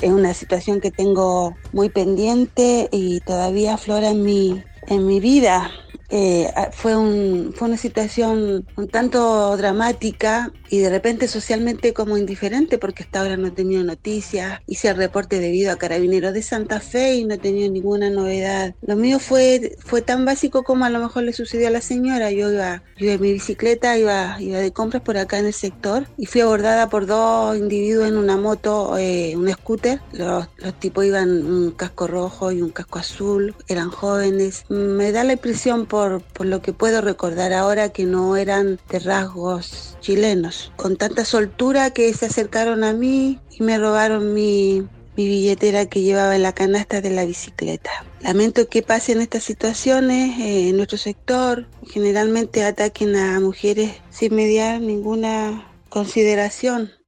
es una situación que tengo muy pendiente y todavía aflora en mi vida. Fue una situación un tanto dramática y de repente socialmente como indiferente, porque hasta ahora no he tenido noticias. Hice el reporte debido a Carabineros de Santa Fe y no he tenido ninguna novedad. Lo mío fue tan básico como a lo mejor le sucedió a la señora. Yo en mi bicicleta, iba de compras por acá en el sector y fui abordada por dos individuos en una moto, un scooter. Los tipos iban un casco rojo y un casco azul, eran jóvenes. Me da la impresión por lo que puedo recordar ahora que no eran de rasgos chilenos, con tanta soltura que se acercaron a mí y me robaron mi billetera que llevaba en la canasta de la bicicleta. Lamento que pasen estas situaciones en nuestro sector. Generalmente ataquen a mujeres sin mediar ninguna consideración.